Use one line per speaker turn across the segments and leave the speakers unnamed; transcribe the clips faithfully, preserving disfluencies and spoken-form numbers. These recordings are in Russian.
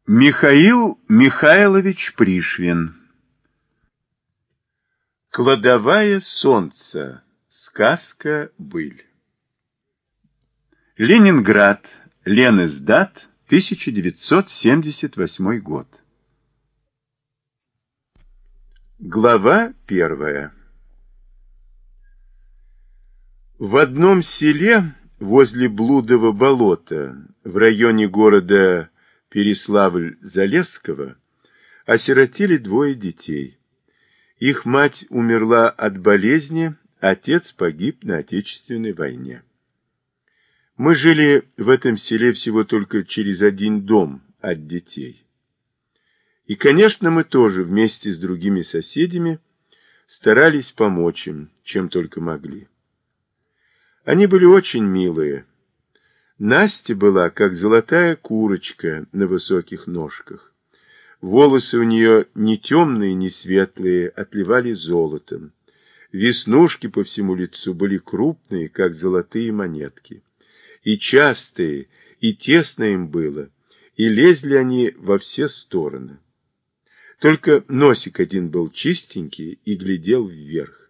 Михаил Михайлович Пришвин. Кладовая солнца. Сказка-быль. Ленинград. Лениздат. тысяча девятьсот семьдесят восьмой год. Глава первая. В одном селе возле Блудова болота в районе города Переславль-Залесского осиротели двое детей. Их мать умерла от болезни, отец погиб на Отечественной войне. Мы жили в этом селе всего только через один дом от детей. И, конечно, мы тоже вместе с другими соседями старались помочь им, чем только могли. Они были очень милые. Настя была, как золотая курочка на высоких ножках. Волосы у нее не темные, не светлые, отливали золотом. Веснушки по всему лицу были крупные, как золотые монетки. И частые, и тесно им было, и лезли они во все стороны. Только носик один был чистенький и глядел вверх.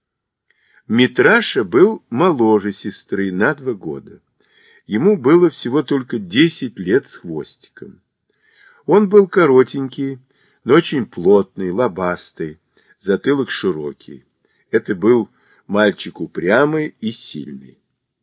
Митраша был моложе сестры на два года. Ему было всего только десять лет с хвостиком. Он был коротенький, но очень плотный, лобастый, затылок широкий. Это был мальчик упрямый и сильный.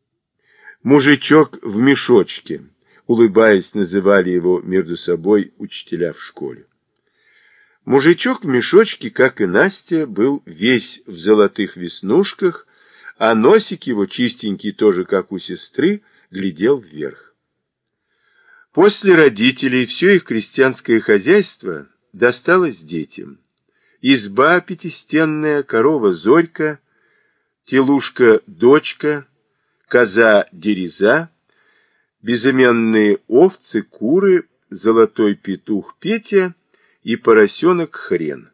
Мужичок в мешочке, улыбаясь, называли его между собой учителя в школе. Мужичок в мешочке, как и Настя, был весь в золотых веснушках, а носик его, чистенький тоже, как у сестры, глядел вверх. После родителей все их крестьянское хозяйство досталось детям. Изба пятистенная, корова Зорька, телушка Дочка, коза Дереза, безыменные овцы, куры, золотой петух Петя и поросенок Хрен.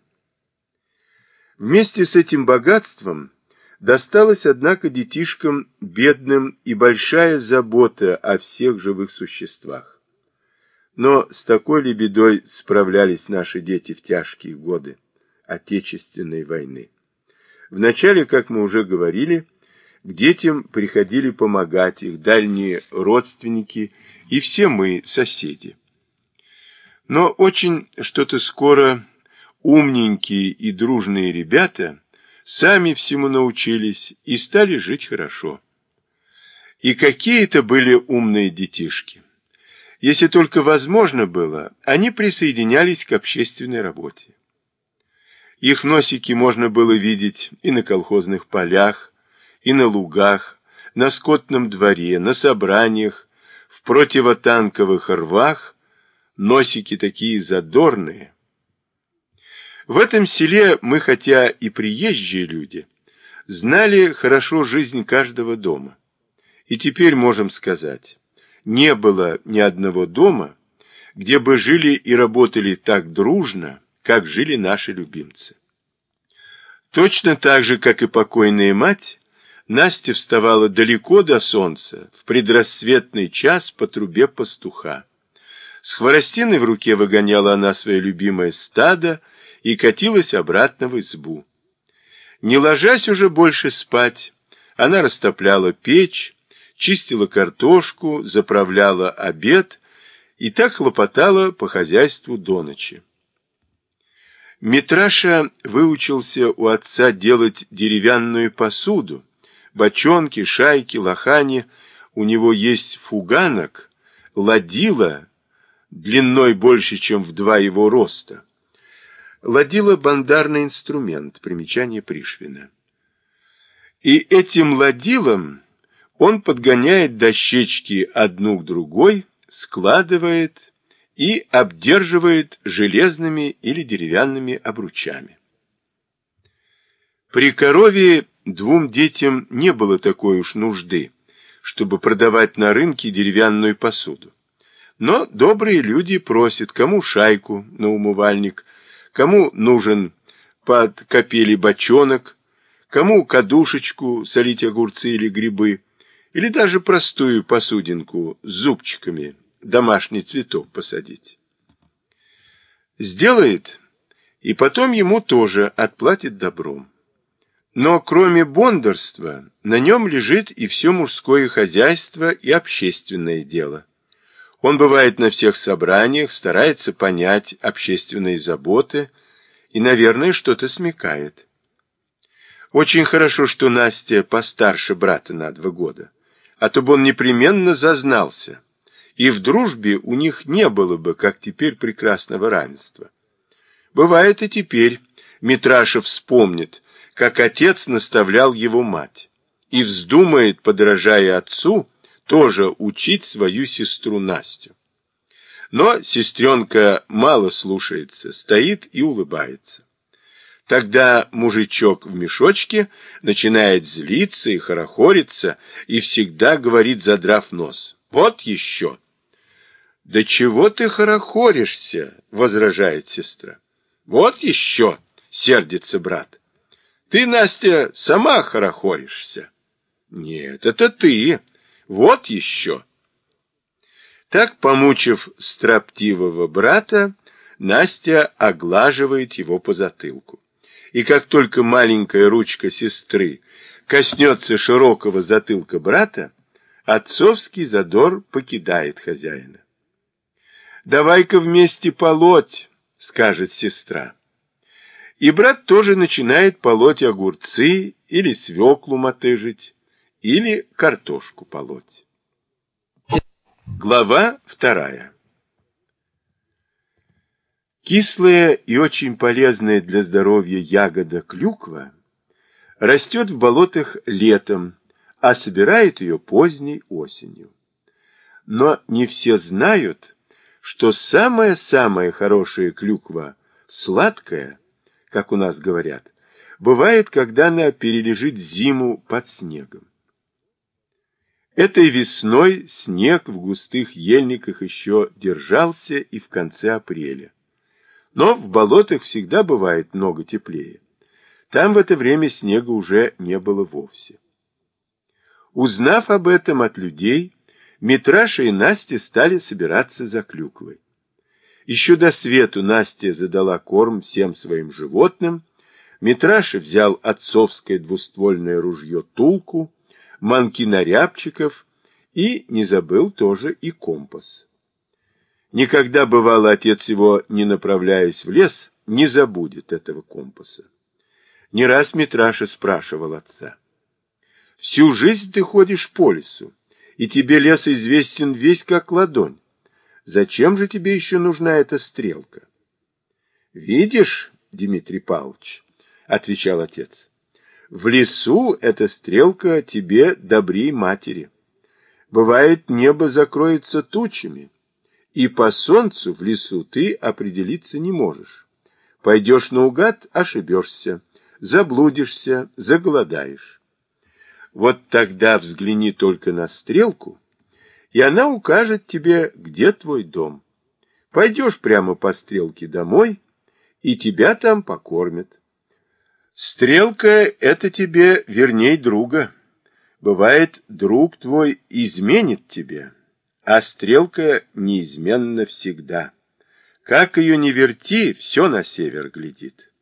Вместе с этим богатством досталась, однако, детишкам бедным и большая забота о всех живых существах. Но с такой ли бедой справлялись наши дети в тяжкие годы Отечественной войны? Вначале, как мы уже говорили, к детям приходили помогать их дальние родственники и все мы, соседи. Но очень что-то скоро умненькие и дружные ребята сами всему научились и стали жить хорошо. И какие это были умные детишки! Если только возможно было, они присоединялись к общественной работе. Их носики можно было видеть и на колхозных полях, и на лугах, на скотном дворе, на собраниях, в противотанковых рвах, носики такие задорные. В этом селе мы, хотя и приезжие люди, знали хорошо жизнь каждого дома. И теперь можем сказать, не было ни одного дома, где бы жили и работали так дружно, как жили наши любимцы. Точно так же, как и покойная мать, Настя вставала далеко до солнца, в предрассветный час по трубе пастуха. С хворостиной в руке выгоняла она свое любимое стадо и катилась обратно в избу. Не ложась уже больше спать, она растопляла печь, чистила картошку, заправляла обед и так хлопотала по хозяйству до ночи. Митраша выучился у отца делать деревянную посуду, бочонки, шайки, лохани. У него есть фуганок, ладила, длиной больше, чем в два его роста. Ладила — бандарный инструмент, примечание Пришвина. И этим ладилом он подгоняет дощечки одну к другой, складывает и обдерживает железными или деревянными обручами. При корове двум детям не было такой уж нужды, чтобы продавать на рынке деревянную посуду. Но добрые люди просят, кому шайку на умывальник, кому нужен под капели бочонок, кому кадушечку солить огурцы или грибы, или даже простую посудинку с зубчиками, домашний цветок посадить. Сделает, и потом ему тоже отплатит добром. Но кроме бондарства, на нем лежит и все мужское хозяйство и общественное дело. Он бывает на всех собраниях, старается понять общественные заботы и, наверное, что-то смекает. Очень хорошо, что Настя постарше брата на два года, а то бы он непременно зазнался, и в дружбе у них не было бы, как теперь, прекрасного равенства. Бывает и теперь Митраша вспомнит, как отец наставлял его мать, и вздумает, подражая отцу, тоже учить свою сестру Настю. Но сестренка мало слушается, стоит и улыбается. Тогда мужичок в мешочке начинает злиться и хорохориться, и всегда говорит, задрав нос: «Вот еще!» «Да чего ты хорохоришься?» — возражает сестра. «Вот еще!» — сердится брат. «Ты, Настя, сама хорохоришься». «Нет, это ты. Вот еще!» Так, помучив строптивого брата, Настя оглаживает его по затылку. И как только маленькая ручка сестры коснется широкого затылка брата, отцовский задор покидает хозяина. «Давай-ка вместе полоть», — скажет сестра. И брат тоже начинает полоть огурцы или свеклу мотыжить, или картошку полоть. Глава вторая. Кислая и очень полезная для здоровья ягода клюква растет в болотах летом, а собирает ее поздней осенью. Но не все знают, что самая-самая хорошая клюква, сладкая, как у нас говорят, бывает, когда она перележит зиму под снегом. Этой весной снег в густых ельниках еще держался и в конце апреля. Но в болотах всегда бывает много теплее. Там в это время снега уже не было вовсе. Узнав об этом от людей, Митраша и Настя стали собираться за клюквой. Еще до свету Настя задала корм всем своим животным. Митраша взял отцовское двуствольное ружье Тулку, манкина рябчиков и не забыл тоже и компас. Никогда, бывало, отец его, не направляясь в лес, не забудет этого компаса. Не раз Митраша спрашивал отца: «Всю жизнь ты ходишь по лесу, и тебе лес известен весь как ладонь. Зачем же тебе еще нужна эта стрелка?» «Видишь, Дмитрий Павлович, — отвечал отец, — в лесу эта стрелка тебе добрей матери. Бывает, небо закроется тучами, и по солнцу в лесу ты определиться не можешь. Пойдешь наугад — ошибешься, заблудишься, заголодаешь. Вот тогда взгляни только на стрелку, и она укажет тебе, где твой дом. Пойдешь прямо по стрелке домой, и тебя там покормят. Стрелка — это тебе верней друга. Бывает, друг твой изменит тебе, а стрелка неизменно всегда. Как ее ни верти, все на север глядит.